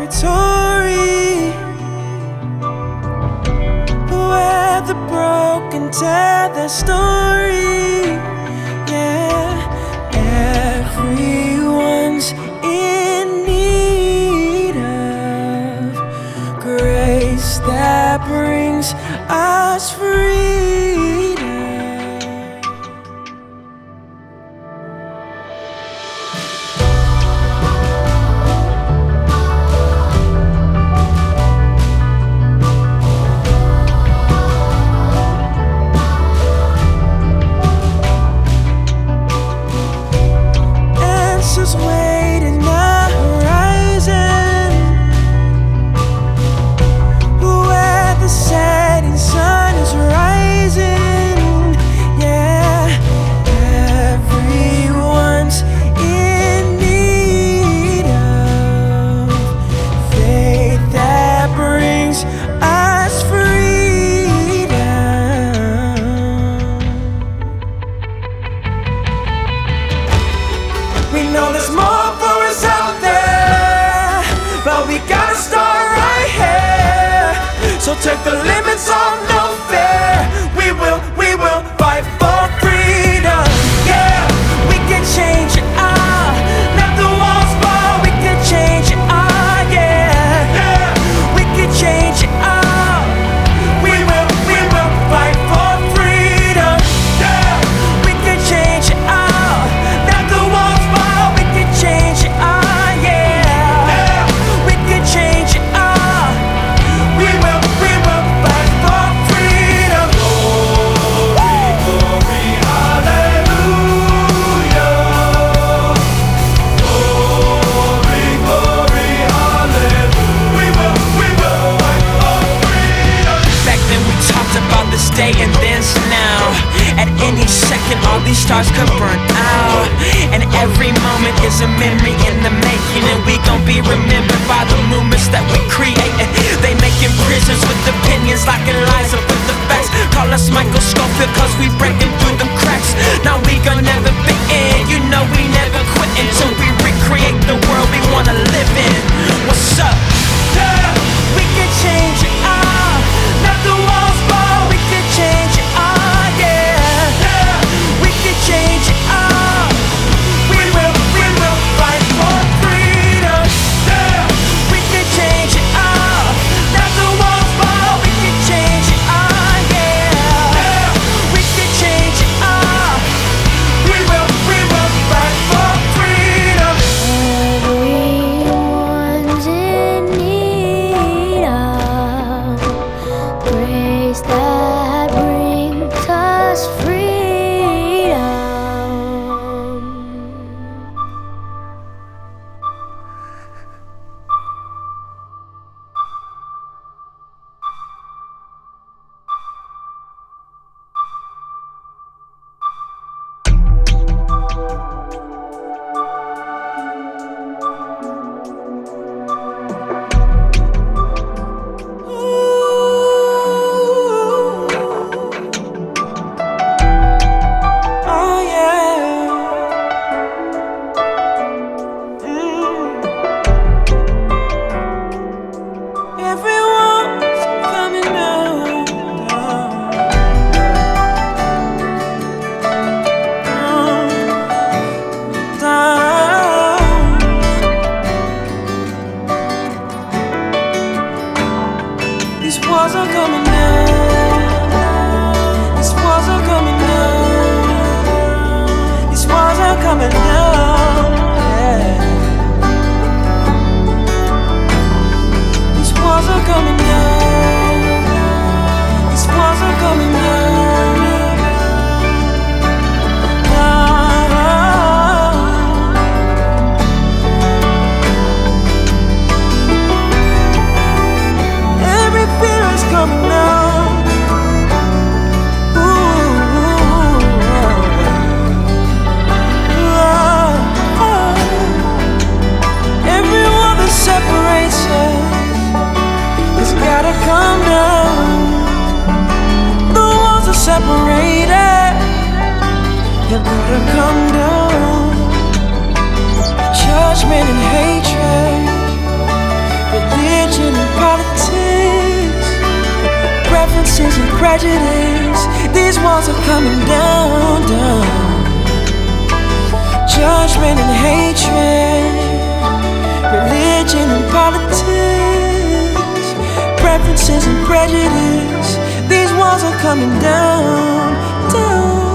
territory where the broken tell their story. Yeah, everyone's in need of grace that brings us freedom. Waiting the horizon, where the setting sun is rising. Yeah, everyone's in need of faith that brings us freedom. We know there's more for us out there, but we gotta start right here. So take the limits off, no fear. We will fight for freedom. Yeah, we can change it all. Let the walls fall, we can change it all. Yeah, we can change it all. We will fight for freedom. Yeah, we can change it all. Let the walls fall, we can change it all. Yeah, we can change it all. We will fight for freedom. Glory, glory, hallelujah. Glory, glory, hallelujah. We will fight for freedom. Back then we talked about this day and this now. At any second all these stars could burn out, and every moment is a memory in the making. And we gon' be remembered by the movements that we create. And they making prisons with opinions, locking lies up with the facts. Call us Michael Scofield cause we breaking through the cracks. Now we gon' never fit in, you know we never quit until we recreate the world we wanna live in. What's up? Yeah, we can change it all. Let the walls fall, we can change it all. Yeah, we can change it all. We will fight for freedom. Yeah, we can change it all. Let the walls fall, we can change it all. Yeah, we can change it all. We will fight for freedom. Everyone's in need of grace that brings us freedom. Oh yeah. Everyone's coming down. These walls are coming down. These walls are coming down. These walls are coming down. Yeah. These walls are coming down. These walls are coming down. Every fear is coming down. Ooh, ooh, ooh. prejudice, these walls are coming down, down. Judgment and hatred, religion and politics, preferences and prejudice, these walls are coming down, down.